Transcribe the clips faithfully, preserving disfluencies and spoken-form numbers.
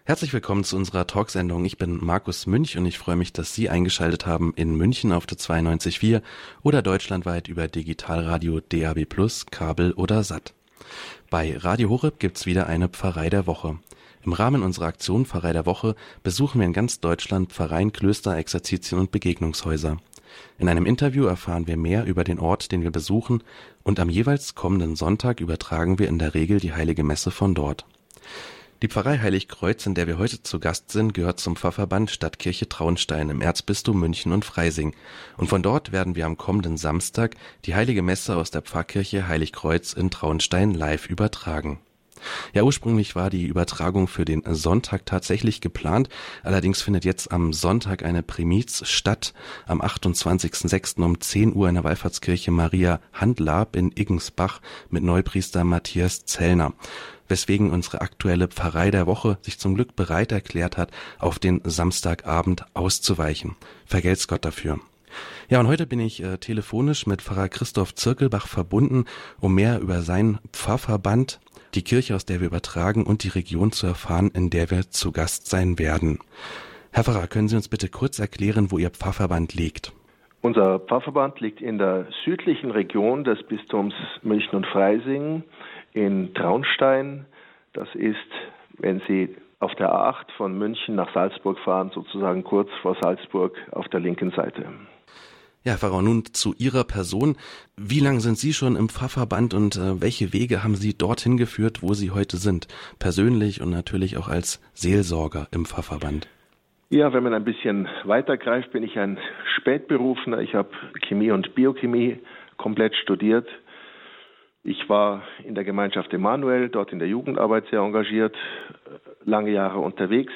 Herzlich willkommen zu unserer Talksendung. Ich bin Markus Münch und ich freue mich, dass Sie eingeschaltet haben in München auf der zweiundneunzig Komma vier oder deutschlandweit über Digitalradio D A B plus, Kabel oder Sat. Bei Radio Horeb gibt's wieder eine Pfarrei der Woche. Im Rahmen unserer Aktion Pfarrei der Woche besuchen wir in ganz Deutschland Pfarreien, Klöster, Exerzitien und Begegnungshäuser. In einem Interview erfahren wir mehr über den Ort, den wir besuchen, und am jeweils kommenden Sonntag übertragen wir in der Regel die Heilige Messe von dort. Die Pfarrei Heiligkreuz, in der wir heute zu Gast sind, gehört zum Pfarrverband Stadtkirche Traunstein im Erzbistum München und Freising. Und von dort werden wir am kommenden Samstag die Heilige Messe aus der Pfarrkirche Heiligkreuz in Traunstein live übertragen. Ja, ursprünglich war die Übertragung für den Sonntag tatsächlich geplant. Allerdings findet jetzt am Sonntag eine Primiz statt. Am achtundzwanzigsten sechsten um zehn Uhr in der Wallfahrtskirche Maria Handlab in Iggensbach mit Neupriester Matthias Zellner. Weswegen unsere aktuelle Pfarrei der Woche sich zum Glück bereit erklärt hat, auf den Samstagabend auszuweichen. Vergelt's Gott dafür. Ja, und heute bin ich äh, telefonisch mit Pfarrer Christoph Zirkelbach verbunden, um mehr über seinen Pfarrverband, die Kirche, aus der wir übertragen, und die Region zu erfahren, in der wir zu Gast sein werden. Herr Pfarrer, können Sie uns bitte kurz erklären, wo Ihr Pfarrverband liegt? Unser Pfarrverband liegt in der südlichen Region des Bistums München und Freising in Traunstein. Das ist, wenn Sie auf der A acht von München nach Salzburg fahren, sozusagen kurz vor Salzburg auf der linken Seite. Ja, Herr Pfarrer, nun zu Ihrer Person. Wie lange sind Sie schon im Pfarrverband und äh, welche Wege haben Sie dorthin geführt, wo Sie heute sind? Persönlich und natürlich auch als Seelsorger im Pfarrverband. Ja, wenn man ein bisschen weitergreift, bin ich ein Spätberufener. Ich habe Chemie und Biochemie komplett studiert. Ich war in der Gemeinschaft Emanuel, dort in der Jugendarbeit sehr engagiert, lange Jahre unterwegs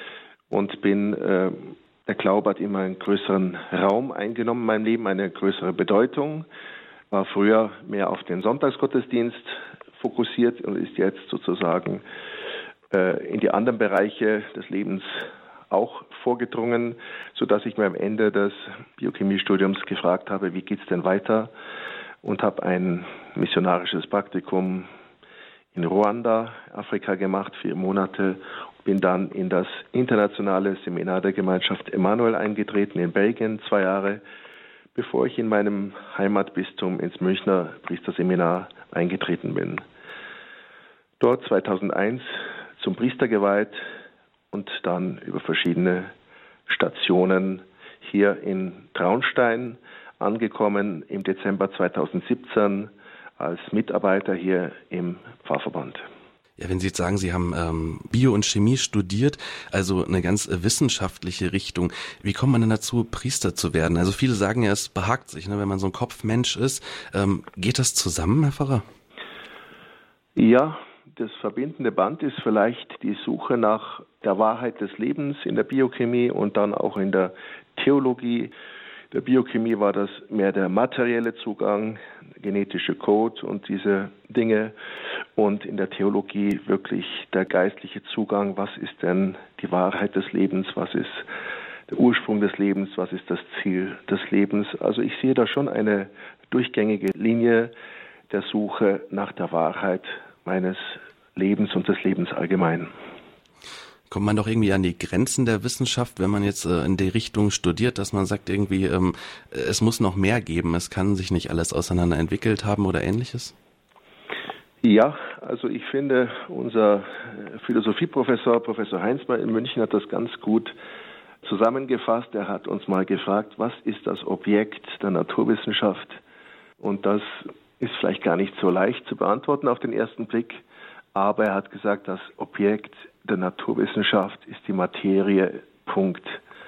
und bin, äh, der Glaube hat immer einen größeren Raum eingenommen in meinem Leben, eine größere Bedeutung. War früher mehr auf den Sonntagsgottesdienst fokussiert und ist jetzt sozusagen äh, in die anderen Bereiche des Lebens auch vorgedrungen, sodass ich mir am Ende des Biochemiestudiums gefragt habe, wie geht's denn weiter? Und habe ein missionarisches Praktikum in Ruanda, Afrika gemacht, vier Monate. Bin dann in das internationale Seminar der Gemeinschaft Emanuel eingetreten in Belgien, zwei Jahre, bevor ich in meinem Heimatbistum ins Münchner Priesterseminar eingetreten bin. Dort zweitausendeins zum Priester geweiht und dann über verschiedene Stationen hier in Traunstein angekommen im Dezember zweitausendsiebzehn als Mitarbeiter hier im Pfarrverband. Ja, wenn Sie jetzt sagen, Sie haben ähm, Bio und Chemie studiert, also eine ganz äh, wissenschaftliche Richtung. Wie kommt man denn dazu, Priester zu werden? Also viele sagen ja, es behagt sich, ne, wenn man so ein Kopfmensch ist. Ähm, geht das zusammen, Herr Pfarrer? Ja, das verbindende Band ist vielleicht die Suche nach der Wahrheit des Lebens in der Biochemie und dann auch in der Theologie. Der Biochemie war das mehr der materielle Zugang, genetische Code und diese Dinge. Und in der Theologie wirklich der geistliche Zugang. Was ist denn die Wahrheit des Lebens? Was ist der Ursprung des Lebens? Was ist das Ziel des Lebens? Also ich sehe da schon eine durchgängige Linie der Suche nach der Wahrheit meines Lebens und des Lebens allgemein. Kommt man doch irgendwie an die Grenzen der Wissenschaft, wenn man jetzt äh, in die Richtung studiert, dass man sagt irgendwie, ähm, es muss noch mehr geben, es kann sich nicht alles auseinander entwickelt haben oder Ähnliches? Ja, also ich finde, unser Philosophieprofessor, Professor Heinzmann in München hat das ganz gut zusammengefasst. Er hat uns mal gefragt, was ist das Objekt der Naturwissenschaft? Und das ist vielleicht gar nicht so leicht zu beantworten auf den ersten Blick, aber er hat gesagt, das Objekt der Naturwissenschaft ist die Materie, Punkt.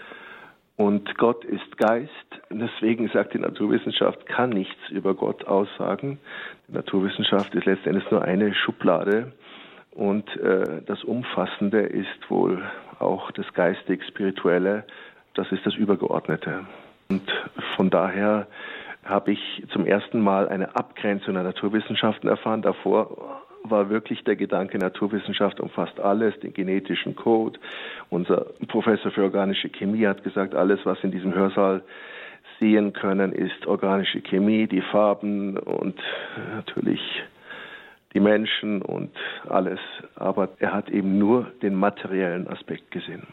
Und Gott ist Geist, deswegen sagt die Naturwissenschaft, kann nichts über Gott aussagen. Die Naturwissenschaft ist letztendlich nur eine Schublade und äh, das Umfassende ist wohl auch das Geistig-Spirituelle, das ist das Übergeordnete. Und von daher habe ich zum ersten Mal eine Abgrenzung der Naturwissenschaften erfahren. Davor war wirklich der Gedanke, Naturwissenschaft umfasst alles, den genetischen Code. Unser Professor für organische Chemie hat gesagt, alles, was in diesem Hörsaal sehen können, ist organische Chemie, die Farben und natürlich die Menschen und alles. Aber er hat eben nur den materiellen Aspekt gesehen.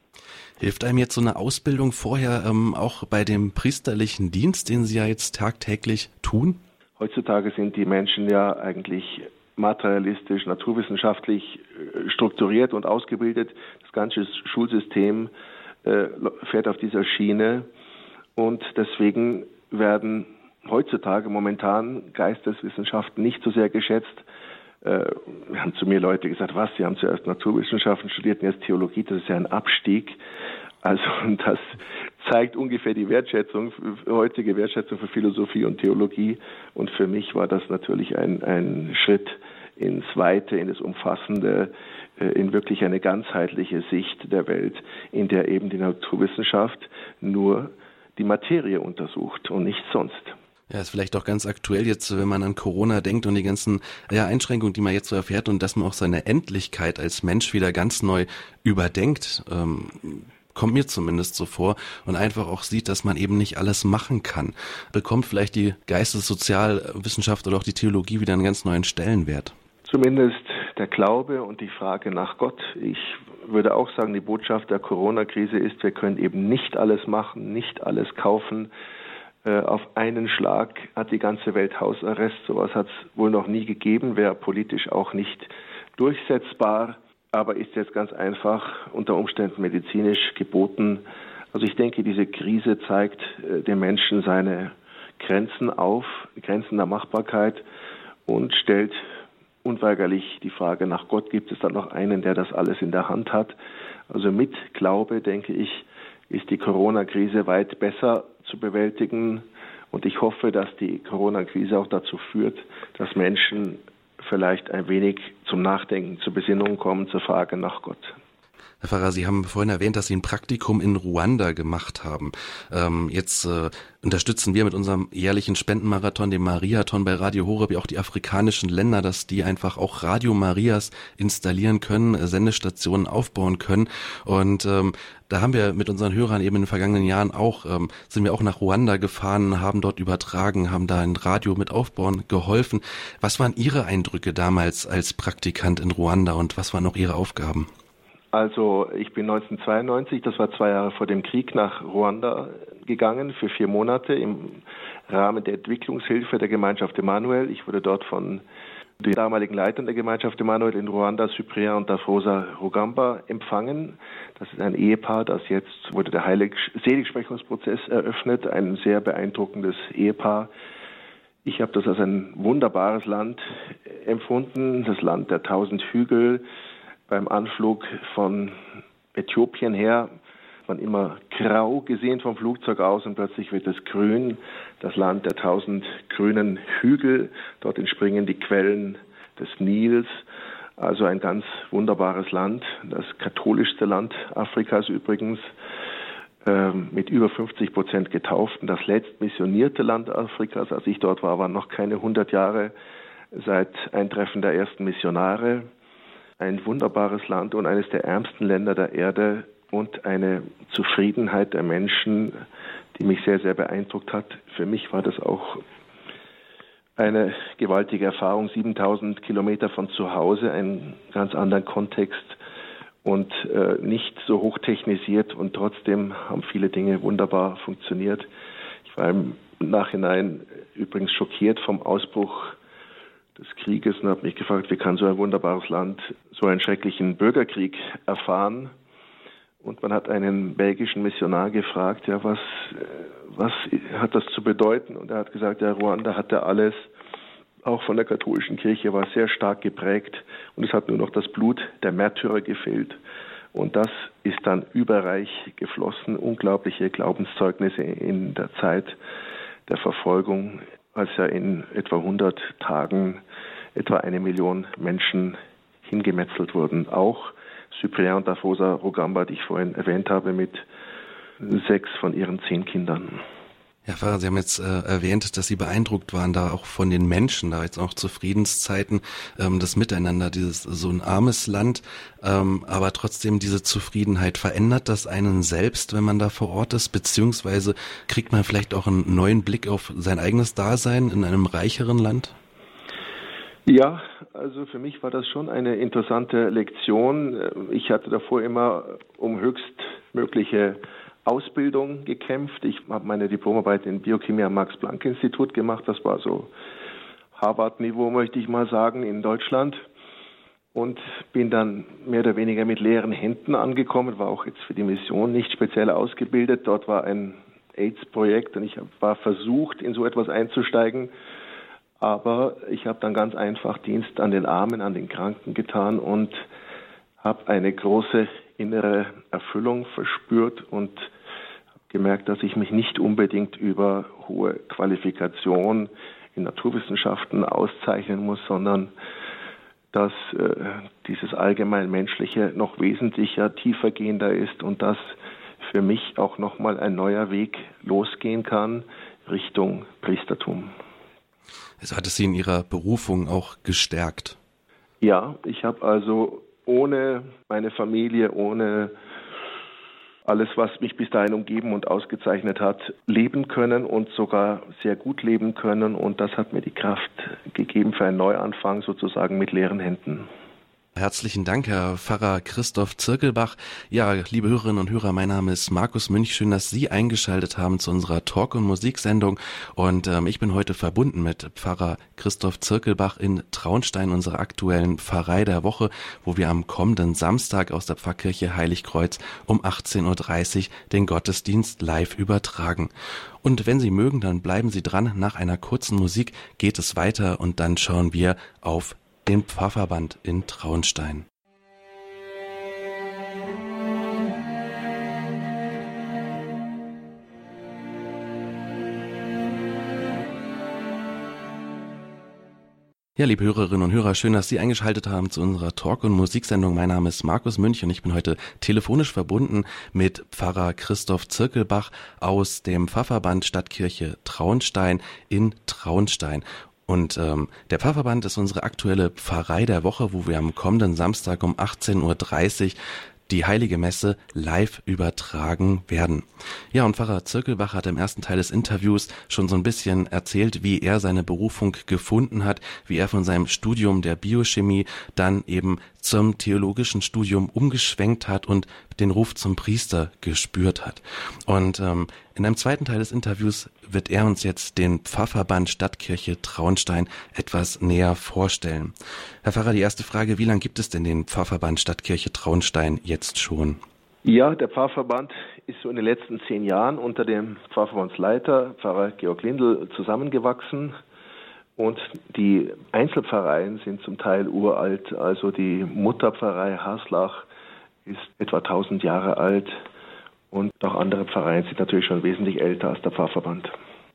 Hilft einem jetzt so eine Ausbildung vorher ähm, auch bei dem priesterlichen Dienst, den Sie ja jetzt tagtäglich tun? Heutzutage sind die Menschen ja eigentlich materialistisch, naturwissenschaftlich strukturiert und ausgebildet. Das ganze Schulsystem äh, fährt auf dieser Schiene und deswegen werden heutzutage momentan Geisteswissenschaften nicht so sehr geschätzt. Äh, haben zu mir Leute gesagt, was, Sie haben zuerst Naturwissenschaften studiert und jetzt Theologie, das ist ja ein Abstieg. Also das zeigt ungefähr die Wertschätzung, heutige Wertschätzung für Philosophie und Theologie. Und für mich war das natürlich ein, ein Schritt ins Weite, in das Umfassende, in wirklich eine ganzheitliche Sicht der Welt, in der eben die Naturwissenschaft nur die Materie untersucht und nichts sonst. Ja, ist vielleicht auch ganz aktuell jetzt, wenn man an Corona denkt und die ganzen ja, Einschränkungen, die man jetzt so erfährt und dass man auch seine Endlichkeit als Mensch wieder ganz neu überdenkt, ähm, kommt mir zumindest so vor und einfach auch sieht, dass man eben nicht alles machen kann. Bekommt vielleicht die Geistessozialwissenschaft oder auch die Theologie wieder einen ganz neuen Stellenwert? Zumindest der Glaube und die Frage nach Gott. Ich würde auch sagen, die Botschaft der Corona-Krise ist, wir können eben nicht alles machen, nicht alles kaufen. Äh, auf einen Schlag hat die ganze Welt Hausarrest. Sowas hat es wohl noch nie gegeben, wäre politisch auch nicht durchsetzbar, aber ist jetzt ganz einfach unter Umständen medizinisch geboten. Also ich denke, diese Krise zeigt äh, dem Menschen seine Grenzen auf, Grenzen der Machbarkeit und stellt unweigerlich die Frage nach Gott, gibt es da noch einen, der das alles in der Hand hat? Also mit Glaube, denke ich, ist die Corona-Krise weit besser zu bewältigen. Und ich hoffe, dass die Corona-Krise auch dazu führt, dass Menschen vielleicht ein wenig zum Nachdenken, zur Besinnung kommen, zur Frage nach Gott. Herr Pfarrer, Sie haben vorhin erwähnt, dass Sie ein Praktikum in Ruanda gemacht haben. Ähm, jetzt äh, unterstützen wir mit unserem jährlichen Spendenmarathon, dem Mariathon bei Radio Horeb, ja auch die afrikanischen Länder, dass die einfach auch Radio Marias installieren können, äh, Sendestationen aufbauen können. Und ähm, da haben wir mit unseren Hörern eben in den vergangenen Jahren auch, ähm, sind wir auch nach Ruanda gefahren, haben dort übertragen, haben da ein Radio mit aufbauen geholfen. Was waren Ihre Eindrücke damals als Praktikant in Ruanda und was waren auch Ihre Aufgaben? Also ich bin neunzehnhundertzweiundneunzig, das war zwei Jahre vor dem Krieg, nach Ruanda gegangen für vier Monate im Rahmen der Entwicklungshilfe der Gemeinschaft Emmanuel. Ich wurde dort von den damaligen Leitern der Gemeinschaft Emmanuel in Ruanda, Cyprien und Dafosa Rugamba, empfangen. Das ist ein Ehepaar, das jetzt wurde der Heilig- Seligsprechungsprozess eröffnet, ein sehr beeindruckendes Ehepaar. Ich habe das als ein wunderbares Land empfunden, das Land der tausend Hügel. Beim Anflug von Äthiopien her man immer grau gesehen vom Flugzeug aus und plötzlich wird es grün, das Land der tausend grünen Hügel. Dort entspringen die Quellen des Nils, also ein ganz wunderbares Land, das katholischste Land Afrikas übrigens, ähm, mit über fünfzig Prozent Getauften, das letzt missionierte Land Afrikas. Als ich dort war, waren noch keine hundert Jahre seit Eintreffen der ersten Missionare. Ein wunderbares Land und eines der ärmsten Länder der Erde und eine Zufriedenheit der Menschen, die mich sehr, sehr beeindruckt hat. Für mich war das auch eine gewaltige Erfahrung, siebentausend Kilometer von zu Hause, einen ganz anderen Kontext und äh, nicht so hochtechnisiert und trotzdem haben viele Dinge wunderbar funktioniert. Ich war im Nachhinein übrigens schockiert vom Ausbruch des Krieges und habe mich gefragt, wie kann so ein wunderbares Land so einen schrecklichen Bürgerkrieg erfahren? Und man hat einen belgischen Missionar gefragt, ja, was, was hat das zu bedeuten? Und er hat gesagt, ja, Ruanda hatte alles, auch von der katholischen Kirche, war sehr stark geprägt und es hat nur noch das Blut der Märtyrer gefehlt. Und das ist dann überreich geflossen, unglaubliche Glaubenszeugnisse in der Zeit der Verfolgung, als ja in etwa hundert Tagen etwa eine Million Menschen hingemetzelt wurden. Auch Cyprien und Dafosa Rugamba, die ich vorhin erwähnt habe, mit sechs von ihren zehn Kindern. Ja, Pfarrer, Sie haben jetzt äh, erwähnt, dass Sie beeindruckt waren, da auch von den Menschen, da jetzt auch zu Friedenszeiten, ähm, das Miteinander, dieses so ein armes Land, ähm, aber trotzdem diese Zufriedenheit. Verändert das einen selbst, wenn man da vor Ort ist, beziehungsweise kriegt man vielleicht auch einen neuen Blick auf sein eigenes Dasein in einem reicheren Land? Ja, also für mich war das schon eine interessante Lektion. Ich hatte davor immer um höchstmögliche Ausbildung gekämpft. Ich habe meine Diplomarbeit in Biochemie am Max-Planck-Institut gemacht. Das war so Harvard-Niveau, möchte ich mal sagen, in Deutschland. Und bin dann mehr oder weniger mit leeren Händen angekommen, war auch jetzt für die Mission nicht speziell ausgebildet. Dort war ein AIDS-Projekt und ich war versucht, in so etwas einzusteigen. Aber ich habe dann ganz einfach Dienst an den Armen, an den Kranken getan und habe eine große innere Erfüllung verspürt und habe gemerkt, dass ich mich nicht unbedingt über hohe Qualifikation in Naturwissenschaften auszeichnen muss, sondern dass äh, dieses allgemein Menschliche noch wesentlicher, tiefergehender ist und dass für mich auch nochmal ein neuer Weg losgehen kann Richtung Priestertum. Also hat es Sie in Ihrer Berufung auch gestärkt? Ja, ich habe also ohne meine Familie, ohne alles, was mich bis dahin umgeben und ausgezeichnet hat, leben können und sogar sehr gut leben können. Und das hat mir die Kraft gegeben für einen Neuanfang, sozusagen mit leeren Händen. Herzlichen Dank, Herr Pfarrer Christoph Zirkelbach. Ja, liebe Hörerinnen und Hörer, mein Name ist Markus Münch. Schön, dass Sie eingeschaltet haben zu unserer Talk- und Musiksendung. Und ähm, ich bin heute verbunden mit Pfarrer Christoph Zirkelbach in Traunstein, unserer aktuellen Pfarrei der Woche, wo wir am kommenden Samstag aus der Pfarrkirche Heiligkreuz um achtzehn Uhr dreißig den Gottesdienst live übertragen. Und wenn Sie mögen, dann bleiben Sie dran. Nach einer kurzen Musik geht es weiter und dann schauen wir auf den Pfarrverband in Traunstein. Ja, liebe Hörerinnen und Hörer, schön, dass Sie eingeschaltet haben zu unserer Talk- und Musiksendung. Mein Name ist Markus Münch und ich bin heute telefonisch verbunden mit Pfarrer Christoph Zirkelbach aus dem Pfarrverband Stadtkirche Traunstein in Traunstein. Und ähm, der Pfarrverband ist unsere aktuelle Pfarrei der Woche, wo wir am kommenden Samstag um achtzehn Uhr dreißig die Heilige Messe live übertragen werden. Ja, und Pfarrer Zirkelbach hat im ersten Teil des Interviews schon so ein bisschen erzählt, wie er seine Berufung gefunden hat, wie er von seinem Studium der Biochemie dann eben zum theologischen Studium umgeschwenkt hat und den Ruf zum Priester gespürt hat. Und ähm, in einem zweiten Teil des Interviews wird er uns jetzt den Pfarrverband Stadtkirche Traunstein etwas näher vorstellen. Herr Pfarrer, die erste Frage, wie lange gibt es denn den Pfarrverband Stadtkirche Traunstein jetzt schon? Ja, der Pfarrverband ist so in den letzten zehn Jahren unter dem Pfarrverbandsleiter, Pfarrer Georg Lindl, zusammengewachsen. Und die Einzelpfarreien sind zum Teil uralt. Also die Mutterpfarrei Haslach ist etwa tausend Jahre alt. Und auch andere Pfarreien sind natürlich schon wesentlich älter als der Pfarrverband.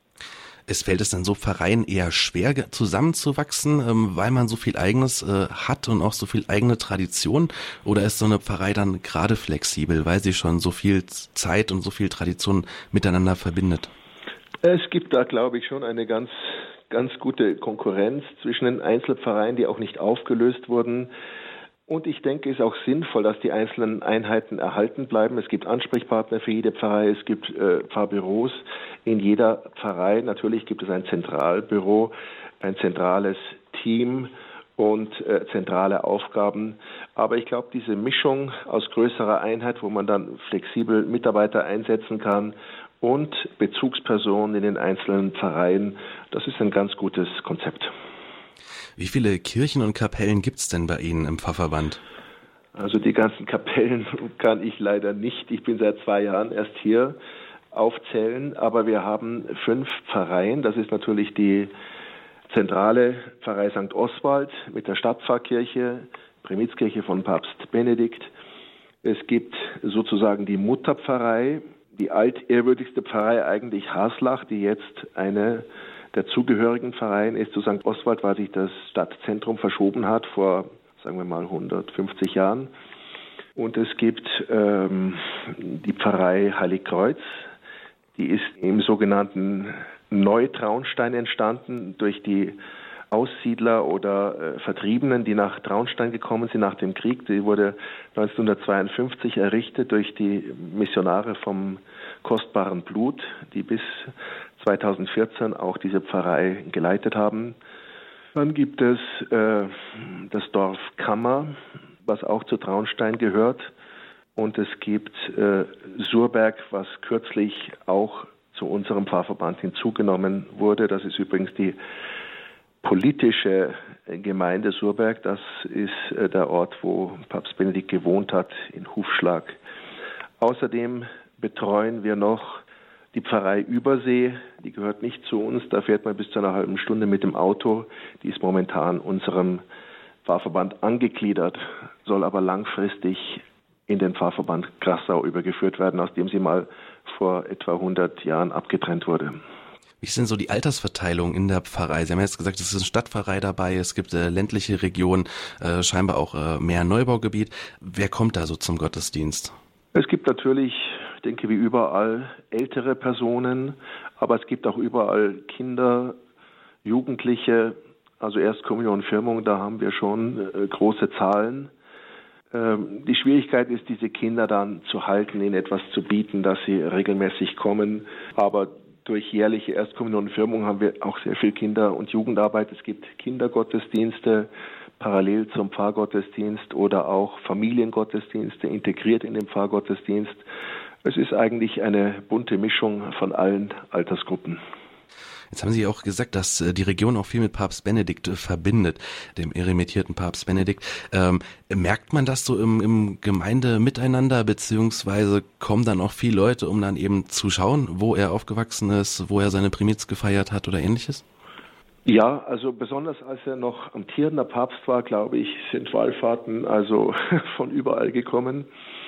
Es fällt es dann so Pfarreien eher schwer zusammenzuwachsen, ähm, weil man so viel Eigenes äh, hat und auch so viel eigene Tradition? Oder ist so eine Pfarrei dann gerade flexibel, weil sie schon so viel Zeit und so viel Tradition miteinander verbindet? Es gibt da, glaube ich, schon eine ganz, ganz gute Konkurrenz zwischen den Einzelpfarreien, die auch nicht aufgelöst wurden. Und ich denke, es ist auch sinnvoll, dass die einzelnen Einheiten erhalten bleiben. Es gibt Ansprechpartner für jede Pfarrei, es gibt äh, Pfarrbüros in jeder Pfarrei. Natürlich gibt es ein Zentralbüro, ein zentrales Team und äh, zentrale Aufgaben. Aber ich glaube, diese Mischung aus größerer Einheit, wo man dann flexibel Mitarbeiter einsetzen kann und Bezugspersonen in den einzelnen Pfarreien, das ist ein ganz gutes Konzept. Wie viele Kirchen und Kapellen gibt es denn bei Ihnen im Pfarrverband? Also die ganzen Kapellen kann ich leider nicht, ich bin seit zwei Jahren erst hier, aufzählen, aber wir haben fünf Pfarreien. Das ist natürlich die zentrale Pfarrei Sankt Oswald mit der Stadtpfarrkirche, Primizkirche von Papst Benedikt. Es gibt sozusagen die Mutterpfarrei, die altehrwürdigste Pfarrei eigentlich Haslach, die jetzt eine der zugehörigen Pfarreien ist zu Sankt Oswald, weil sich das Stadtzentrum verschoben hat vor, sagen wir mal, hundertfünfzig Jahren. Und es gibt ähm, die Pfarrei Heiligkreuz, die ist im sogenannten Neutraunstein entstanden durch die Aussiedler oder äh, Vertriebenen, die nach Traunstein gekommen sind nach dem Krieg. Die wurde neunzehnhundertzweiundfünfzig errichtet durch die Missionare vom kostbaren Blut, die bis zweitausendvierzehn auch diese Pfarrei geleitet haben. Dann gibt es äh, das Dorf Kammer, was auch zu Traunstein gehört. Und es gibt äh, Surberg, was kürzlich auch zu unserem Pfarrverband hinzugenommen wurde. Das ist übrigens die politische Gemeinde Surberg. Das ist äh, der Ort, wo Papst Benedikt gewohnt hat, in Hufschlag. Außerdem betreuen wir noch die Pfarrei Übersee. Die gehört nicht zu uns. Da fährt man bis zu einer halben Stunde mit dem Auto. Die ist momentan unserem Pfarrverband angegliedert, soll aber langfristig in den Pfarrverband Grassau übergeführt werden, aus dem sie mal vor etwa hundert Jahren abgetrennt wurde. Wie ist denn so die Altersverteilung in der Pfarrei? Sie haben jetzt gesagt, es ist eine Stadtpfarrei dabei, es gibt äh, ländliche Regionen, äh, scheinbar auch äh, mehr Neubaugebiet. Wer kommt da so zum Gottesdienst? Es gibt natürlich, ich denke wie überall, ältere Personen, aber es gibt auch überall Kinder, Jugendliche, also Erstkommunion, Firmung, da haben wir schon äh, große Zahlen. Ähm, die Schwierigkeit ist, diese Kinder dann zu halten, ihnen etwas zu bieten, dass sie regelmäßig kommen, aber durch jährliche Erstkommunion und Firmung haben wir auch sehr viel Kinder- und Jugendarbeit. Es gibt Kindergottesdienste parallel zum Pfarrgottesdienst oder auch Familiengottesdienste integriert in den Pfarrgottesdienst. Es ist eigentlich eine bunte Mischung von allen Altersgruppen. Jetzt haben Sie auch gesagt, dass die Region auch viel mit Papst Benedikt verbindet, dem emeritierten Papst Benedikt. Ähm, merkt man das so im, im Gemeindemiteinander, beziehungsweise kommen dann auch viele Leute, um dann eben zu schauen, wo er aufgewachsen ist, wo er seine Primiz gefeiert hat oder ähnliches? Ja, also besonders als er noch amtierender Papst war, glaube ich, sind Wallfahrten also von überall gekommen.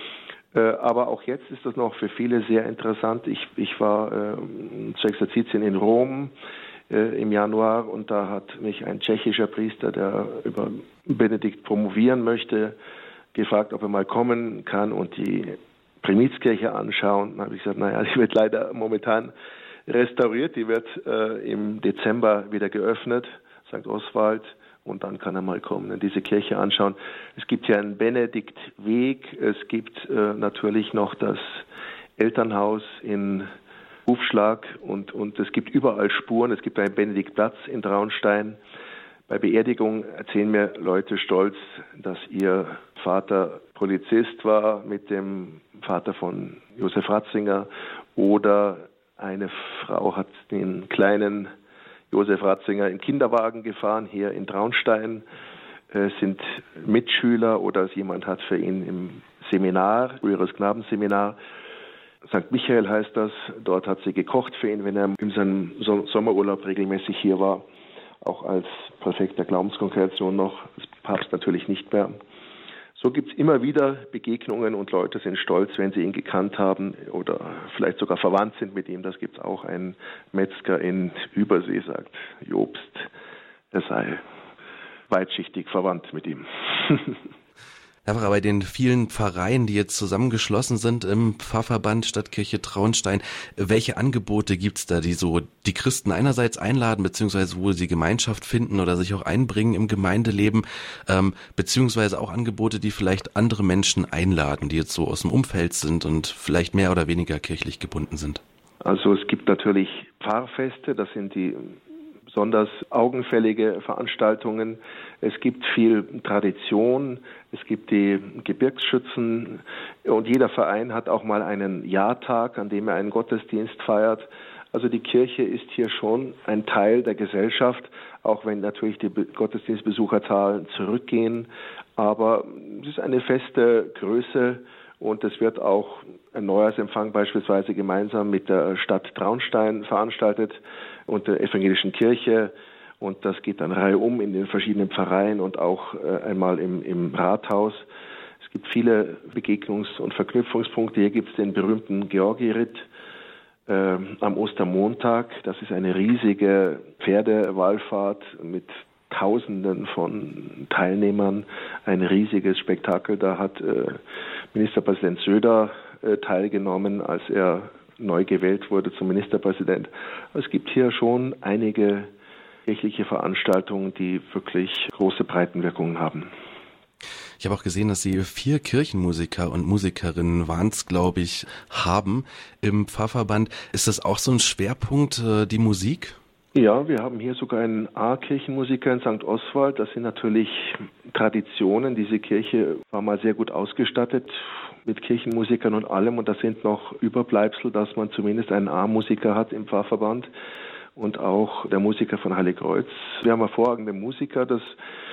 Aber auch jetzt ist das noch für viele sehr interessant. Ich, ich war äh, zu Exerzitien in Rom äh, im Januar und da hat mich ein tschechischer Priester, der über Benedikt promovieren möchte, gefragt, ob er mal kommen kann und die Primizkirche anschauen. Dann habe ich gesagt, naja, die wird leider momentan restauriert, die wird äh, im Dezember wieder geöffnet, Sankt Oswald. Und dann kann er mal kommen und diese Kirche anschauen. Es gibt ja einen Benediktweg, es gibt äh, natürlich noch das Elternhaus in Hufschlag und, und es gibt überall Spuren. Es gibt einen Benediktplatz in Traunstein. Bei Beerdigung erzählen mir Leute stolz, dass ihr Vater Polizist war mit dem Vater von Josef Ratzinger oder eine Frau hat den kleinen Josef Ratzinger im Kinderwagen gefahren, hier in Traunstein, äh, sind Mitschüler oder jemand hat für ihn im Seminar, früheres Knabenseminar, Sankt Michael heißt das, dort hat sie gekocht für ihn, wenn er in seinem so- Sommerurlaub regelmäßig hier war, auch als Präfekt der Glaubenskongregation noch, als Papst natürlich nicht mehr. So gibt es immer wieder Begegnungen und Leute sind stolz, wenn sie ihn gekannt haben oder vielleicht sogar verwandt sind mit ihm. Das gibt es auch. Ein Metzger in Übersee sagt, Jobst, er sei weitschichtig verwandt mit ihm. Aber bei den vielen Pfarreien, die jetzt zusammengeschlossen sind im Pfarrverband Stadtkirche Traunstein, welche Angebote gibt's da, die so die Christen einerseits einladen, beziehungsweise wo sie Gemeinschaft finden oder sich auch einbringen im Gemeindeleben, ähm, beziehungsweise auch Angebote, die vielleicht andere Menschen einladen, die jetzt so aus dem Umfeld sind und vielleicht mehr oder weniger kirchlich gebunden sind? Also es gibt natürlich Pfarrfeste, das sind die besonders augenfällige Veranstaltungen. Es gibt viel Tradition, es gibt die Gebirgsschützen und jeder Verein hat auch mal einen Jahrtag, an dem er einen Gottesdienst feiert. Also die Kirche ist hier schon ein Teil der Gesellschaft, auch wenn natürlich die Gottesdienstbesucherzahlen zurückgehen. Aber es ist eine feste Größe und es wird auch ein Neujahrsempfang beispielsweise gemeinsam mit der Stadt Traunstein veranstaltet und der evangelischen Kirche. Und das geht dann reihum in den verschiedenen Pfarreien und auch äh, einmal im, im Rathaus. Es gibt viele Begegnungs- und Verknüpfungspunkte. Hier gibt es den berühmten Georgi-Ritt äh, am Ostermontag. Das ist eine riesige Pferdewallfahrt mit Tausenden von Teilnehmern. Ein riesiges Spektakel. Da hat äh, Ministerpräsident Söder äh, teilgenommen, als er neu gewählt wurde zum Ministerpräsident. Es gibt hier schon einige kirchliche Veranstaltungen, die wirklich große Breitenwirkungen haben. Ich habe auch gesehen, dass Sie vier Kirchenmusiker und Musikerinnen waren es, glaube ich, haben im Pfarrverband. Ist das auch so ein Schwerpunkt, die Musik? Ja, wir haben hier sogar einen A-Kirchenmusiker in Sankt Oswald. Das sind natürlich Traditionen. Diese Kirche war mal sehr gut ausgestattet mit Kirchenmusikern und allem. Und das sind noch Überbleibsel, dass man zumindest einen A-Musiker hat im Pfarrverband und auch der Musiker von Heiligkreuz. Wir haben hervorragende Musiker. Das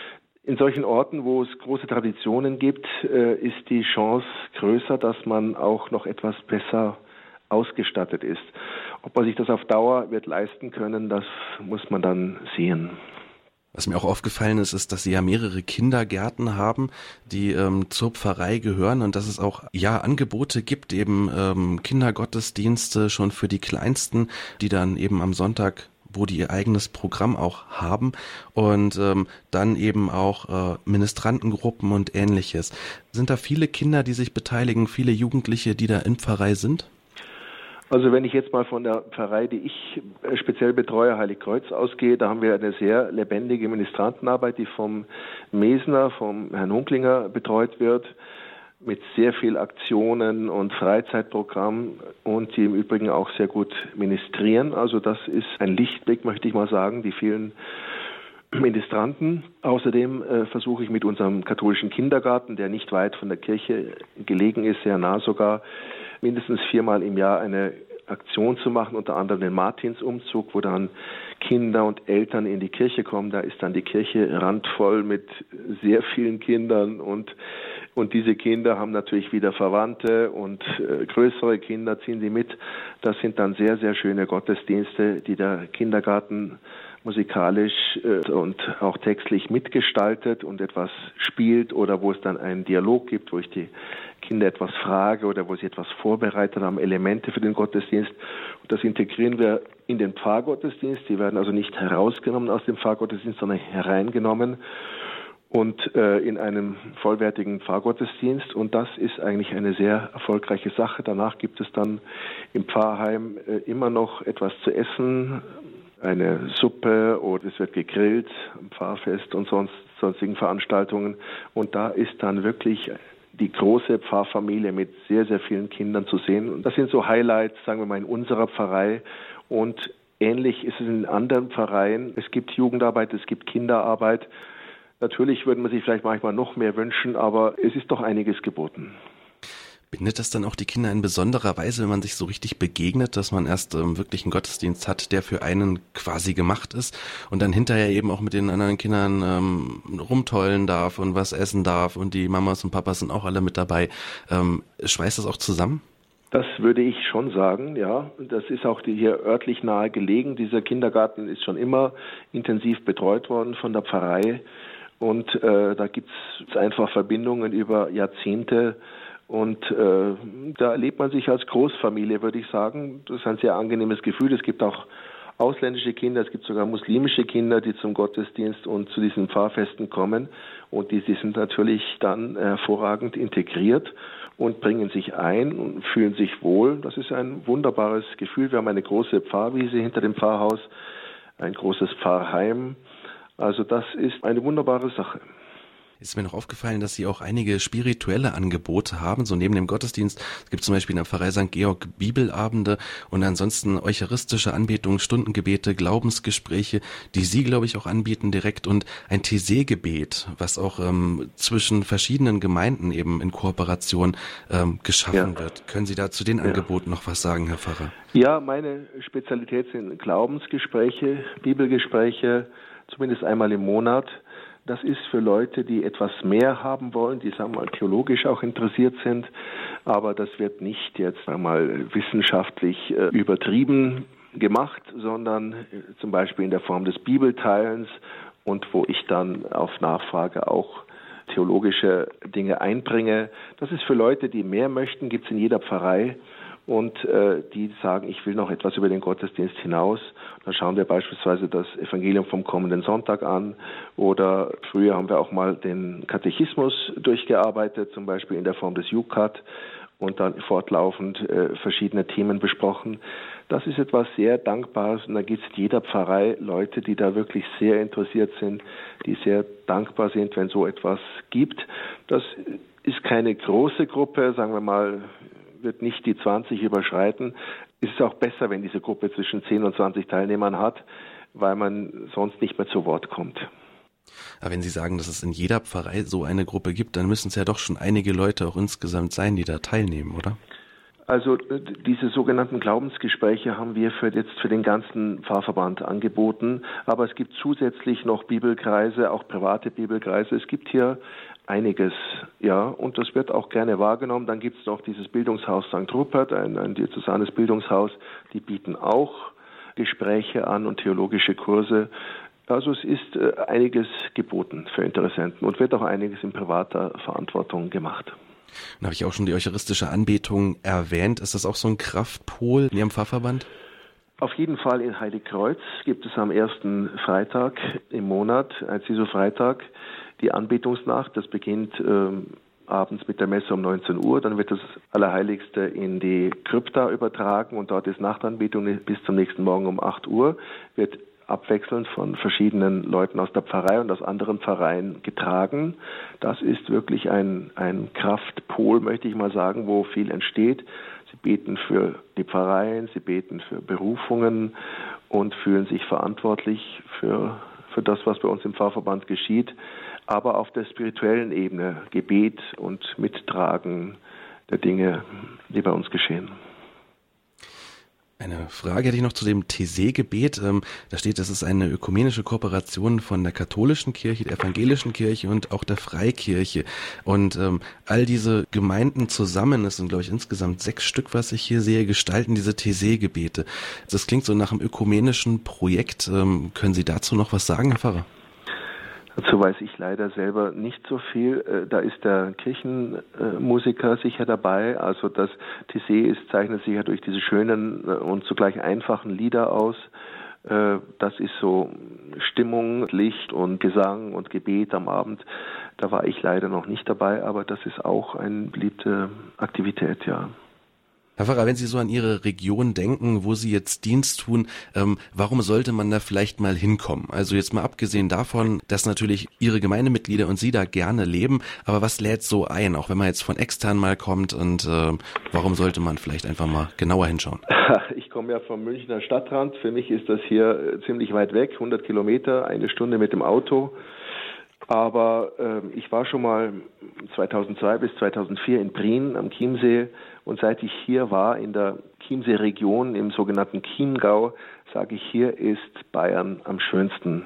in solchen Orten, wo es große Traditionen gibt, ist die Chance größer, dass man auch noch etwas besser ausgestattet ist. Ob man sich das auf Dauer wird leisten können, das muss man dann sehen. Was mir auch aufgefallen ist, ist, dass Sie ja mehrere Kindergärten haben, die ähm, zur Pfarrei gehören und dass es auch ja Angebote gibt, eben ähm, Kindergottesdienste schon für die Kleinsten, die dann eben am Sonntag, wo die ihr eigenes Programm auch haben und ähm, dann eben auch äh, Ministrantengruppen und Ähnliches. Sind da viele Kinder, die sich beteiligen, viele Jugendliche, die da in Pfarrei sind? Also wenn ich jetzt mal von der Pfarrei, die ich speziell betreue, Heiligkreuz ausgehe, da haben wir eine sehr lebendige Ministrantenarbeit, die vom Mesner, vom Herrn Hunklinger betreut wird, mit sehr viel Aktionen und Freizeitprogramm und die im Übrigen auch sehr gut ministrieren. Also das ist ein Lichtblick, möchte ich mal sagen, die vielen Ministranten. Außerdem äh, versuche ich mit unserem katholischen Kindergarten, der nicht weit von der Kirche gelegen ist, sehr nah sogar, mindestens viermal im Jahr eine Aktion zu machen, unter anderem den Martinsumzug, wo dann Kinder und Eltern in die Kirche kommen. Da ist dann die Kirche randvoll mit sehr vielen Kindern und und diese Kinder haben natürlich wieder Verwandte und äh, größere Kinder ziehen sie mit. Das sind dann sehr, sehr schöne Gottesdienste, die der Kindergarten musikalisch äh, und auch textlich mitgestaltet und etwas spielt oder wo es dann einen Dialog gibt, wo ich die Kinder etwas frage oder wo sie etwas vorbereitet haben, Elemente für den Gottesdienst. Und das integrieren wir in den Pfarrgottesdienst. Die werden also nicht herausgenommen aus dem Pfarrgottesdienst, sondern hereingenommen und äh, in einem vollwertigen Pfarrgottesdienst. Und das ist eigentlich eine sehr erfolgreiche Sache. Danach gibt es dann im Pfarrheim äh, immer noch etwas zu essen, eine Suppe oder es wird gegrillt am Pfarrfest und sonst sonstigen Veranstaltungen. Und da ist dann wirklich die große Pfarrfamilie mit sehr, sehr vielen Kindern zu sehen. Und das sind so Highlights, sagen wir mal, in unserer Pfarrei. Und ähnlich ist es in anderen Pfarreien. Es gibt Jugendarbeit, es gibt Kinderarbeit. Natürlich würde man sich vielleicht manchmal noch mehr wünschen, aber es ist doch einiges geboten. Bindet das dann auch die Kinder in besonderer Weise, wenn man sich so richtig begegnet, dass man erst ähm, wirklich einen Gottesdienst hat, der für einen quasi gemacht ist und dann hinterher eben auch mit den anderen Kindern ähm, rumtollen darf und was essen darf und die Mamas und Papas sind auch alle mit dabei. Ähm, schweißt das auch zusammen? Das würde ich schon sagen, ja. Das ist auch die hier örtlich nahe gelegen. Dieser Kindergarten ist schon immer intensiv betreut worden von der Pfarrei und äh, da gibt es einfach Verbindungen über Jahrzehnte. Und äh, da erlebt man sich als Großfamilie, würde ich sagen. Das ist ein sehr angenehmes Gefühl. Es gibt auch ausländische Kinder, es gibt sogar muslimische Kinder, die zum Gottesdienst und zu diesen Pfarrfesten kommen. Und die, die sind natürlich dann hervorragend integriert und bringen sich ein und fühlen sich wohl. Das ist ein wunderbares Gefühl. Wir haben eine große Pfarrwiese hinter dem Pfarrhaus, ein großes Pfarrheim. Also das ist eine wunderbare Sache. Ist mir noch aufgefallen, dass Sie auch einige spirituelle Angebote haben, so neben dem Gottesdienst. Es gibt zum Beispiel in der Pfarrei Sankt Georg Bibelabende und ansonsten eucharistische Anbetungen, Stundengebete, Glaubensgespräche, die Sie, glaube ich, auch anbieten direkt und ein Taizé-Gebet, was auch ähm, zwischen verschiedenen Gemeinden eben in Kooperation ähm, geschaffen ja. wird. Können Sie da zu den ja. Angeboten noch was sagen, Herr Pfarrer? Ja, meine Spezialität sind Glaubensgespräche, Bibelgespräche, zumindest einmal im Monat. Das ist für Leute, die etwas mehr haben wollen, die sagen wir mal theologisch auch interessiert sind, aber das wird nicht jetzt einmal wissenschaftlich äh, übertrieben gemacht, sondern äh, zum Beispiel in der Form des Bibelteilens und wo ich dann auf Nachfrage auch theologische Dinge einbringe. Das ist für Leute, die mehr möchten, gibt es in jeder Pfarrei. Und äh, die sagen, ich will noch etwas über den Gottesdienst hinaus. Dann schauen wir beispielsweise das Evangelium vom kommenden Sonntag an. Oder früher haben wir auch mal den Katechismus durchgearbeitet, zum Beispiel in der Form des Jukat und dann fortlaufend äh, verschiedene Themen besprochen. Das ist etwas sehr Dankbares und da gibt es in jeder Pfarrei Leute, die da wirklich sehr interessiert sind, die sehr dankbar sind, wenn so etwas gibt. Das ist keine große Gruppe, sagen wir mal, wird nicht die zwanzig überschreiten. Es ist auch besser, wenn diese Gruppe zwischen zehn und zwanzig Teilnehmern hat. weil man sonst nicht mehr zu Wort kommt. Aber wenn Sie sagen, dass es in jeder Pfarrei so eine Gruppe gibt, dann müssen es ja doch schon einige Leute auch insgesamt sein, die da teilnehmen, oder? Also diese sogenannten Glaubensgespräche haben wir für jetzt für den ganzen Pfarrverband angeboten, aber es gibt zusätzlich noch Bibelkreise, auch private Bibelkreise. Es gibt hier einiges, ja, und das wird auch gerne wahrgenommen. Dann gibt es noch dieses Bildungshaus Sankt Rupert, ein, ein diözesanes Bildungshaus, die bieten auch Gespräche an und theologische Kurse. Also es ist äh, einiges geboten für Interessenten und wird auch einiges in privater Verantwortung gemacht. Dann habe ich auch schon die eucharistische Anbetung erwähnt. Ist das auch so ein Kraftpol in Ihrem Pfarrverband? Auf jeden Fall in Heiligkreuz gibt es am ersten Freitag im Monat, als Jesu-Freitag, die Anbetungsnacht. Das beginnt ähm, abends mit der Messe um neunzehn Uhr. Dann wird das Allerheiligste in die Krypta übertragen und dort ist Nachtanbetung bis zum nächsten Morgen um acht Uhr. Wird abwechselnd von verschiedenen Leuten aus der Pfarrei und aus anderen Pfarreien getragen. Das ist wirklich ein, ein Kraftpol, möchte ich mal sagen, wo viel entsteht. Sie beten für die Pfarreien, sie beten für Berufungen und fühlen sich verantwortlich für, für das, was bei uns im Pfarrverband geschieht. Aber auf der spirituellen Ebene, Gebet und Mittragen der Dinge, die bei uns geschehen. Eine Frage hätte ich noch zu dem Taizé-Gebet. Ähm, da steht, das ist eine ökumenische Kooperation von der katholischen Kirche, der evangelischen Kirche und auch der Freikirche. Und ähm, all diese Gemeinden zusammen, es sind glaube ich insgesamt sechs Stück, was ich hier sehe, gestalten diese Taizé-Gebete. Das klingt so nach einem ökumenischen Projekt. Ähm, können Sie dazu noch was sagen, Herr Pfarrer? Dazu weiß ich leider selber nicht so viel. Da ist der Kirchenmusiker sicher dabei. Also das Taizé ist, zeichnet sich ja durch diese schönen und zugleich einfachen Lieder aus. Das ist so Stimmung, Licht und Gesang und Gebet am Abend. Da war ich leider noch nicht dabei, aber das ist auch eine beliebte Aktivität, ja. Herr Pfarrer, wenn Sie so an Ihre Region denken, wo Sie jetzt Dienst tun, ähm, warum sollte man da vielleicht mal hinkommen? Also jetzt mal abgesehen davon, dass natürlich Ihre Gemeindemitglieder und Sie da gerne leben, aber was lädt so ein, auch wenn man jetzt von extern mal kommt und äh, warum sollte man vielleicht einfach mal genauer hinschauen? Ich komme ja vom Münchner Stadtrand, für mich ist das hier ziemlich weit weg, hundert Kilometer, eine Stunde mit dem Auto. Aber äh, ich war schon mal zweitausendzwei bis zweitausendvier in Prien am Chiemsee und seit ich hier war in der Chiemsee-Region im sogenannten Chiemgau, sage ich, hier ist Bayern am schönsten.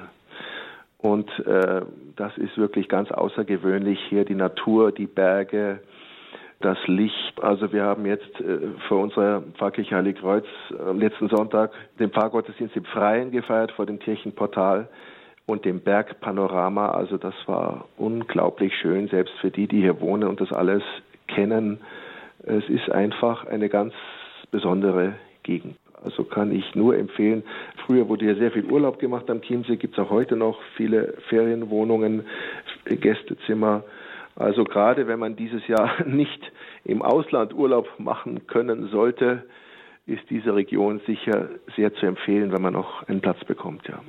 Und äh, das ist wirklich ganz außergewöhnlich hier, die Natur, die Berge, das Licht. Also wir haben jetzt äh, vor unserer Pfarrkirche Heiligkreuz am letzten Sonntag den Pfarrgottesdienst im Freien gefeiert vor dem Kirchenportal und dem Bergpanorama. Also das war unglaublich schön, selbst für die, die hier wohnen und das alles kennen. Es ist einfach eine ganz besondere Gegend. Also kann ich nur empfehlen. Früher wurde ja sehr viel Urlaub gemacht am Chiemsee, gibt es auch heute noch viele Ferienwohnungen, Gästezimmer. Also gerade wenn man dieses Jahr nicht im Ausland Urlaub machen können sollte, ist diese Region sicher sehr zu empfehlen, wenn man noch einen Platz bekommt, ja.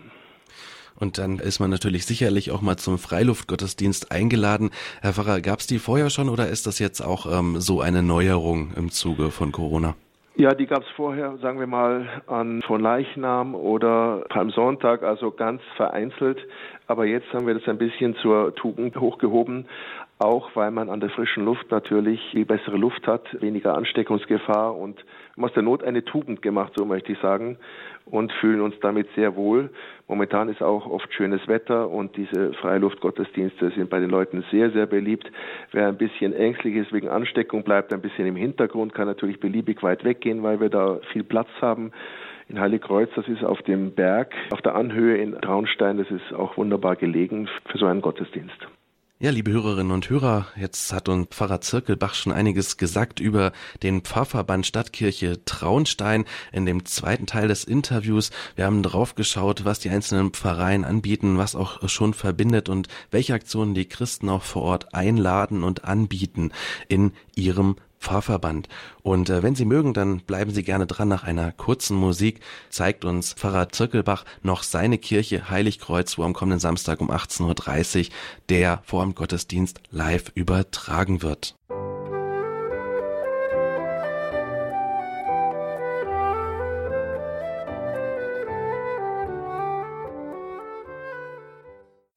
Und dann ist man natürlich sicherlich auch mal zum Freiluftgottesdienst eingeladen. Herr Pfarrer, gab es die vorher schon oder ist das jetzt auch ähm, so eine Neuerung im Zuge von Corona? Ja, die gab es vorher, sagen wir mal, an Fronleichnam oder Palmsonntag, also ganz vereinzelt. Aber jetzt haben wir das ein bisschen zur Tugend hochgehoben, auch weil man an der frischen Luft natürlich die bessere Luft hat, weniger Ansteckungsgefahr und wir haben aus der Not eine Tugend gemacht, so möchte ich sagen, und fühlen uns damit sehr wohl. Momentan ist auch oft schönes Wetter und diese Freiluftgottesdienste sind bei den Leuten sehr, sehr beliebt. Wer ein bisschen ängstlich ist wegen Ansteckung, bleibt ein bisschen im Hintergrund, kann natürlich beliebig weit weggehen, weil wir da viel Platz haben. In Heiligkreuz, das ist auf dem Berg, auf der Anhöhe in Traunstein, das ist auch wunderbar gelegen für so einen Gottesdienst. Ja, liebe Hörerinnen und Hörer, jetzt hat uns Pfarrer Zirkelbach schon einiges gesagt über den Pfarrverband Stadtkirche Traunstein in dem zweiten Teil des Interviews. Wir haben drauf geschaut, was die einzelnen Pfarreien anbieten, was auch schon verbindet und welche Aktionen die Christen auch vor Ort einladen und anbieten in ihrem Pfarrverband. Und äh, wenn Sie mögen, dann bleiben Sie gerne dran. Nach einer kurzen Musik zeigt uns Pfarrer Zirkelbach noch seine Kirche Heiligkreuz, wo am kommenden Samstag um achtzehn Uhr dreißig der Vorabendgottesdienst live übertragen wird.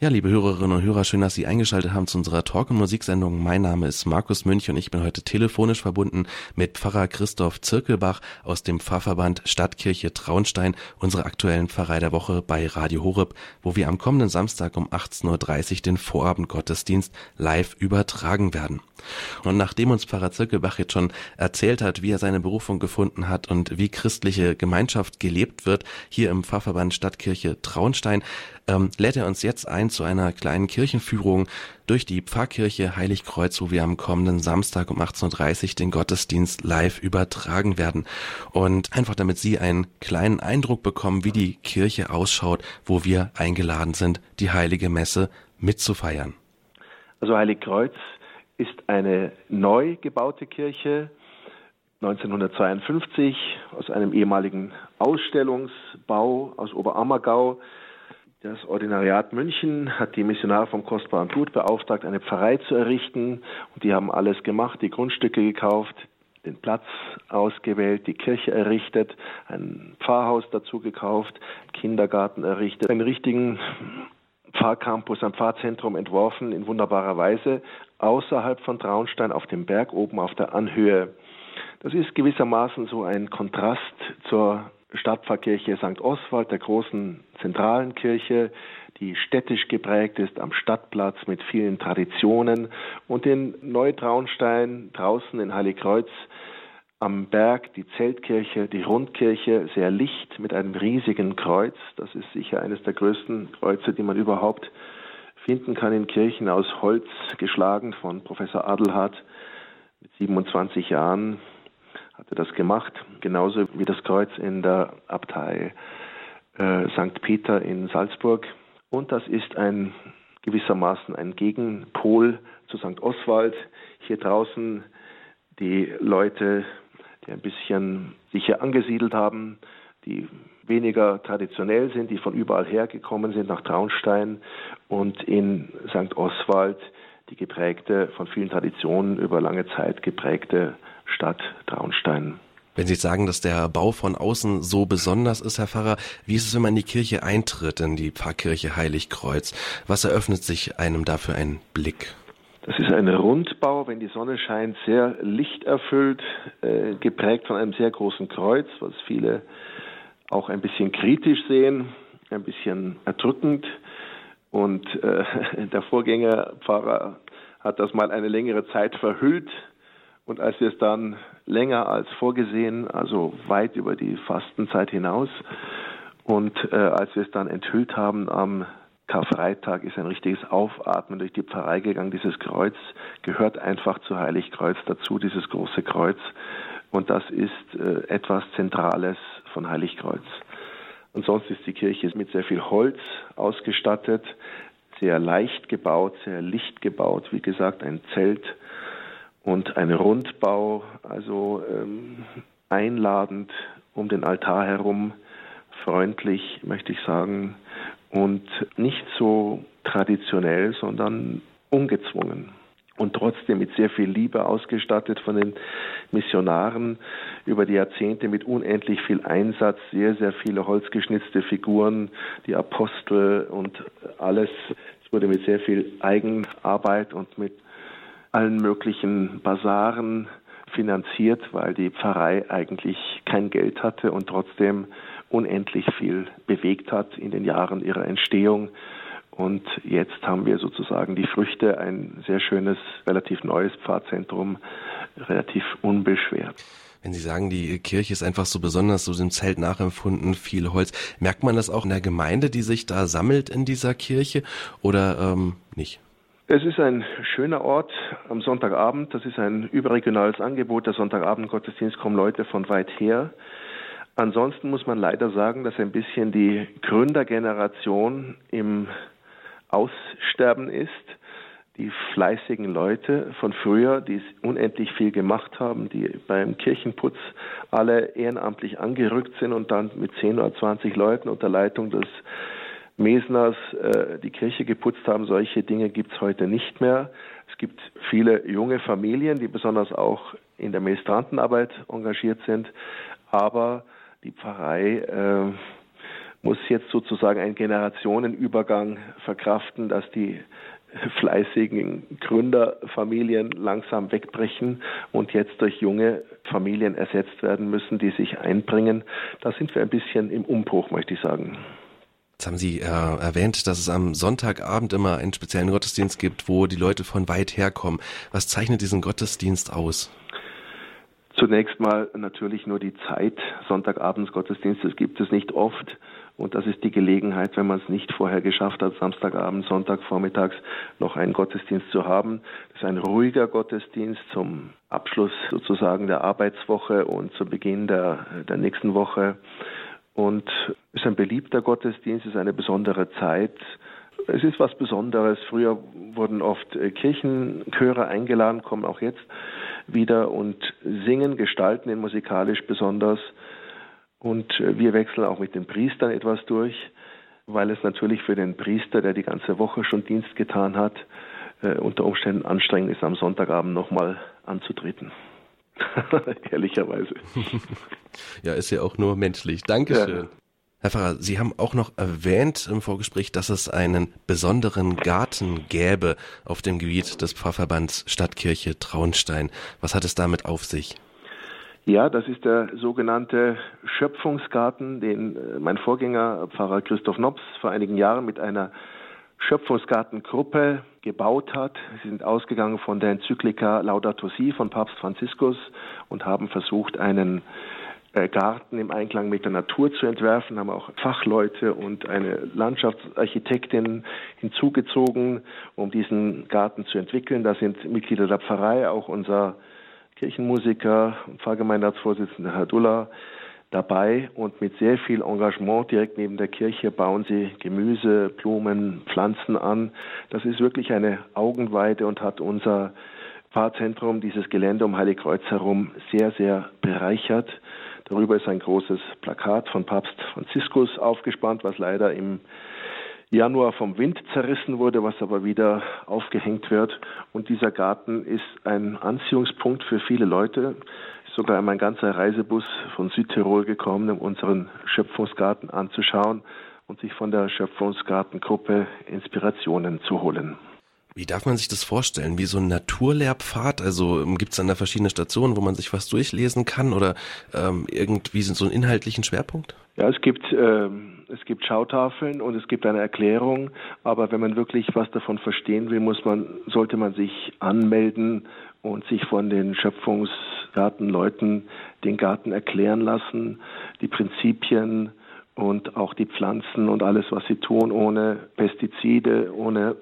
Ja, liebe Hörerinnen und Hörer, schön, dass Sie eingeschaltet haben zu unserer Talk- und Musiksendung. Mein Name ist Markus Münch und ich bin heute telefonisch verbunden mit Pfarrer Christoph Zirkelbach aus dem Pfarrverband Stadtkirche Traunstein, unserer aktuellen Pfarrei der Woche bei Radio Horeb, wo wir am kommenden Samstag um achtzehn Uhr dreißig den Vorabendgottesdienst live übertragen werden. Und nachdem uns Pfarrer Zirkelbach jetzt schon erzählt hat, wie er seine Berufung gefunden hat und wie christliche Gemeinschaft gelebt wird, hier im Pfarrverband Stadtkirche Traunstein, ähm, lädt er uns jetzt ein zu einer kleinen Kirchenführung durch die Pfarrkirche Heiligkreuz, wo wir am kommenden Samstag um achtzehn Uhr dreißig den Gottesdienst live übertragen werden. Und einfach damit Sie einen kleinen Eindruck bekommen, wie die Kirche ausschaut, wo wir eingeladen sind, die Heilige Messe mitzufeiern. Also Heiligkreuz ist eine neu gebaute Kirche, neunzehnhundertzweiundfünfzig, aus einem ehemaligen Ausstellungsbau aus Oberammergau. Das Ordinariat München hat die Missionare vom Kostbaren Blut beauftragt, eine Pfarrei zu errichten. Und die haben alles gemacht, die Grundstücke gekauft, den Platz ausgewählt, die Kirche errichtet, ein Pfarrhaus dazu gekauft, Kindergarten errichtet, einen richtigen Pfarrcampus, ein Pfarrzentrum entworfen in wunderbarer Weise, außerhalb von Traunstein auf dem Berg oben auf der Anhöhe. Das ist gewissermaßen so ein Kontrast zur Stadtpfarrkirche Sankt Oswald, der großen zentralen Kirche, die städtisch geprägt ist, am Stadtplatz mit vielen Traditionen, und in Neutraunstein, draußen in Heiligkreuz, am Berg, die Zeltkirche, die Rundkirche, sehr licht mit einem riesigen Kreuz. Das ist sicher eines der größten Kreuze, die man überhaupt finden kann in Kirchen, aus Holz geschlagen von Professor Adelhardt. Mit siebenundzwanzig Jahren hat er das gemacht, genauso wie das Kreuz in der Abtei äh, Sankt Peter in Salzburg. Und das ist ein gewissermaßen ein Gegenpol zu Sankt Oswald. Hier draußen die Leute, die ein bisschen sich hier angesiedelt haben, die weniger traditionell sind, die von überall hergekommen sind nach Traunstein, und in Sankt Oswald die geprägte, von vielen Traditionen über lange Zeit geprägte Stadt Traunstein. Wenn Sie sagen, dass der Bau von außen so besonders ist, Herr Pfarrer, wie ist es, wenn man in die Kirche eintritt, in die Pfarrkirche Heiligkreuz? Was eröffnet sich einem da für einen Blick? Das ist ein Rundbau, wenn die Sonne scheint, sehr lichterfüllt, äh, geprägt von einem sehr großen Kreuz, was viele auch ein bisschen kritisch sehen, ein bisschen erdrückend. Und äh, der Vorgängerpfarrer hat das mal eine längere Zeit verhüllt. Und als wir es dann länger als vorgesehen, also weit über die Fastenzeit hinaus, und äh, als wir es dann enthüllt haben am Karfreitag, ist ein richtiges Aufatmen durch die Pfarrei gegangen. Dieses Kreuz gehört einfach zu Heiligkreuz dazu, dieses große Kreuz. Und das ist äh, etwas Zentrales von Heiligkreuz. Und sonst ist die Kirche mit sehr viel Holz ausgestattet, sehr leicht gebaut, sehr licht gebaut. Wie gesagt, ein Zelt und ein Rundbau, also ähm, einladend um den Altar herum, freundlich, möchte ich sagen, und nicht so traditionell, sondern ungezwungen. Und trotzdem mit sehr viel Liebe ausgestattet von den Missionaren über die Jahrzehnte, mit unendlich viel Einsatz, sehr, sehr viele holzgeschnitzte Figuren, die Apostel und alles. Es wurde mit sehr viel Eigenarbeit und mit allen möglichen Basaren finanziert, weil die Pfarrei eigentlich kein Geld hatte und trotzdem unendlich viel bewegt hat in den Jahren ihrer Entstehung. Und jetzt haben wir sozusagen die Früchte, ein sehr schönes, relativ neues Pfarrzentrum, relativ unbeschwert. Wenn Sie sagen, die Kirche ist einfach so besonders, so dem Zelt nachempfunden, viel Holz, merkt man das auch in der Gemeinde, die sich da sammelt in dieser Kirche, oder ähm, nicht? Es ist ein schöner Ort am Sonntagabend. Das ist ein überregionales Angebot. Der Sonntagabend-Gottesdienst kommen Leute von weit her. Ansonsten muss man leider sagen, dass ein bisschen die Gründergeneration im Aussterben ist. Die fleißigen Leute von früher, die unendlich viel gemacht haben, die beim Kirchenputz alle ehrenamtlich angerückt sind und dann mit zehn oder zwanzig Leuten unter Leitung des Mesners äh, die Kirche geputzt haben. Solche Dinge gibt es heute nicht mehr. Es gibt viele junge Familien, die besonders auch in der Ministrantenarbeit engagiert sind. Aber die Pfarrei äh, muss jetzt sozusagen einen Generationenübergang verkraften, dass die fleißigen Gründerfamilien langsam wegbrechen und jetzt durch junge Familien ersetzt werden müssen, die sich einbringen. Da sind wir ein bisschen im Umbruch, möchte ich sagen. Jetzt haben Sie äh, erwähnt, dass es am Sonntagabend immer einen speziellen Gottesdienst gibt, wo die Leute von weit herkommen. Was zeichnet diesen Gottesdienst aus? Zunächst mal natürlich nur die Zeit. Sonntagabends Gottesdienstes gibt es nicht oft. Und das ist die Gelegenheit, wenn man es nicht vorher geschafft hat, Samstagabend, Sonntagvormittags noch einen Gottesdienst zu haben. Das ist ein ruhiger Gottesdienst zum Abschluss sozusagen der Arbeitswoche und zu Beginn der, der nächsten Woche. Und ist ein beliebter Gottesdienst, ist eine besondere Zeit. Es ist was Besonderes. Früher wurden oft Kirchenchöre eingeladen, kommen auch jetzt wieder und singen, gestalten ihn musikalisch besonders. Und wir wechseln auch mit den Priestern etwas durch, weil es natürlich für den Priester, der die ganze Woche schon Dienst getan hat, äh, unter Umständen anstrengend ist, am Sonntagabend nochmal anzutreten. Ehrlicherweise. Ja, ist ja auch nur menschlich. Dankeschön. Ja. Herr Pfarrer, Sie haben auch noch erwähnt im Vorgespräch, dass es einen besonderen Garten gäbe auf dem Gebiet des Pfarrverbands Stadtkirche Traunstein. Was hat es damit auf sich? Ja, das ist der sogenannte Schöpfungsgarten, den mein Vorgänger, Pfarrer Christoph Nops, vor einigen Jahren mit einer Schöpfungsgartengruppe gebaut hat. Sie sind ausgegangen von der Enzyklika Laudato Si von Papst Franziskus und haben versucht, einen Garten im Einklang mit der Natur zu entwerfen, haben auch Fachleute und eine Landschaftsarchitektin hinzugezogen, um diesen Garten zu entwickeln. Da sind Mitglieder der Pfarrei, auch unser Kirchenmusiker und Pfarrgemeinschaftsvorsitzender Herr Duller dabei, und mit sehr viel Engagement direkt neben der Kirche bauen sie Gemüse, Blumen, Pflanzen an. Das ist wirklich eine Augenweide und hat unser Pfarrzentrum, dieses Gelände um Heiligkreuz herum, sehr, sehr bereichert. Darüber ist ein großes Plakat von Papst Franziskus aufgespannt, was leider im Januar vom Wind zerrissen wurde, was aber wieder aufgehängt wird. Und dieser Garten ist ein Anziehungspunkt für viele Leute. Ist sogar mein ganzer Reisebus von Südtirol gekommen, um unseren Schöpfungsgarten anzuschauen und sich von der Schöpfungsgartengruppe Inspirationen zu holen. Wie darf man sich das vorstellen? Wie so ein Naturlehrpfad? Also gibt es dann da verschiedene Stationen, wo man sich was durchlesen kann, oder ähm, irgendwie so einen inhaltlichen Schwerpunkt? Ja, es gibt ähm, es gibt Schautafeln und es gibt eine Erklärung, aber wenn man wirklich was davon verstehen will, muss man sollte man sich anmelden und sich von den Schöpfungsgartenleuten den Garten erklären lassen, die Prinzipien und auch die Pflanzen und alles, was sie tun, ohne Pestizide, ohne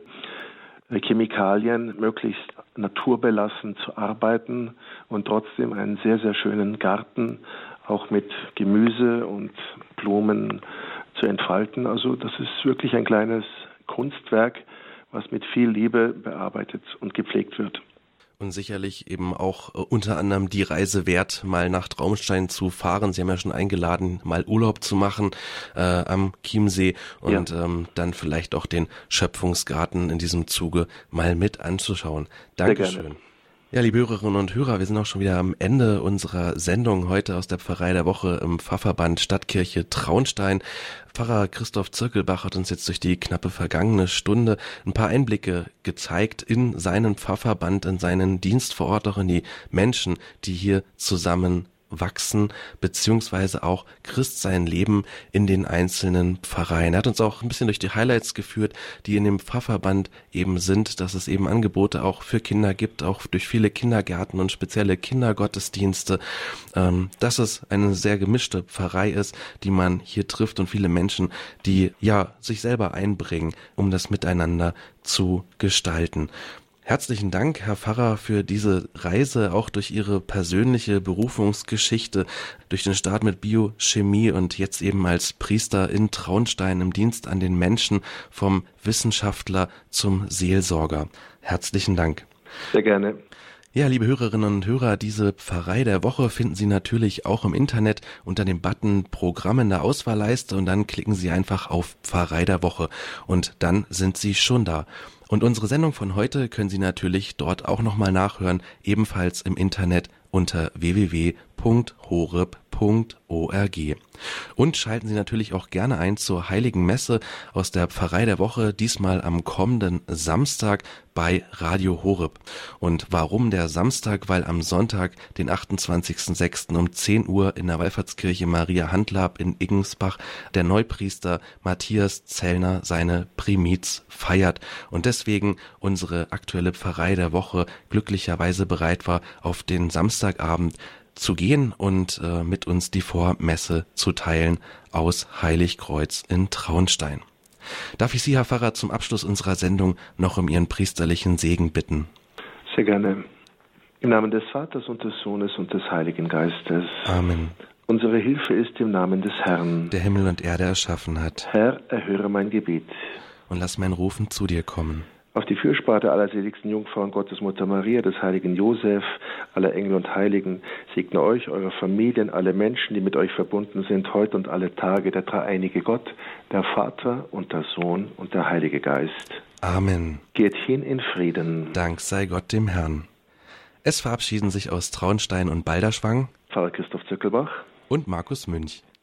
Chemikalien, möglichst naturbelassen zu arbeiten und trotzdem einen sehr, sehr schönen Garten auch mit Gemüse und Blumen zu entfalten. Also das ist wirklich ein kleines Kunstwerk, was mit viel Liebe bearbeitet und gepflegt wird. Und sicherlich eben auch äh, unter anderem die Reise wert, mal nach Traunstein zu fahren. Sie haben ja schon eingeladen, mal Urlaub zu machen äh, am Chiemsee und ja. ähm, dann vielleicht auch den Schöpfungsgarten in diesem Zuge mal mit anzuschauen. Dankeschön. Ja, liebe Hörerinnen und Hörer, wir sind auch schon wieder am Ende unserer Sendung heute aus der Pfarrei der Woche im Pfarrverband Stadtkirche Traunstein. Pfarrer Christoph Zirkelbach hat uns jetzt durch die knappe vergangene Stunde ein paar Einblicke gezeigt in seinen Pfarrverband, in seinen Dienst vor Ort, auch in die Menschen, die hier zusammen wachsen, beziehungsweise auch Christsein leben in den einzelnen Pfarreien. Er hat uns auch ein bisschen durch die Highlights geführt, die in dem Pfarrverband eben sind, dass es eben Angebote auch für Kinder gibt, auch durch viele Kindergärten und spezielle Kindergottesdienste, ähm, dass es eine sehr gemischte Pfarrei ist, die man hier trifft, und viele Menschen, die ja sich selber einbringen, um das miteinander zu gestalten. Herzlichen Dank, Herr Pfarrer, für diese Reise, auch durch Ihre persönliche Berufungsgeschichte, durch den Start mit Biochemie und jetzt eben als Priester in Traunstein im Dienst an den Menschen, vom Wissenschaftler zum Seelsorger. Herzlichen Dank. Sehr gerne. Ja, liebe Hörerinnen und Hörer, diese Pfarrei der Woche finden Sie natürlich auch im Internet unter dem Button Programm in der Auswahlleiste, und dann klicken Sie einfach auf Pfarrei der Woche und dann sind Sie schon da. Und unsere Sendung von heute können Sie natürlich dort auch nochmal nachhören, ebenfalls im Internet unter w w w punkt horeb punkt org. Und schalten Sie natürlich auch gerne ein zur Heiligen Messe aus der Pfarrei der Woche, diesmal am kommenden Samstag bei Radio Horeb. Und warum der Samstag? Weil am Sonntag, den achtundzwanzigsten sechsten um zehn Uhr in der Wallfahrtskirche Maria Handlab in Iggensbach der Neupriester Matthias Zellner seine Primiz feiert und deswegen unsere aktuelle Pfarrei der Woche glücklicherweise bereit war, auf den Samstagabend zu gehen und äh, mit uns die Vormesse zu teilen aus Heiligkreuz in Traunstein. Darf ich Sie, Herr Pfarrer, zum Abschluss unserer Sendung noch um Ihren priesterlichen Segen bitten? Sehr gerne. Im Namen des Vaters und des Sohnes und des Heiligen Geistes. Amen. Unsere Hilfe ist im Namen des Herrn, der Himmel und Erde erschaffen hat. Herr, erhöre mein Gebet. Und lass mein Rufen zu dir kommen. Auf die Fürsprache der allerseligsten Jungfrau und Gottesmutter Maria, des heiligen Josef, aller Engel und Heiligen, segne euch, eure Familien, alle Menschen, die mit euch verbunden sind, heute und alle Tage, der dreieinige Gott, der Vater und der Sohn und der Heilige Geist. Amen. Geht hin in Frieden. Dank sei Gott dem Herrn. Es verabschieden sich aus Traunstein und Balderschwang Pfarrer Christoph Zöckelbach und Markus Münch.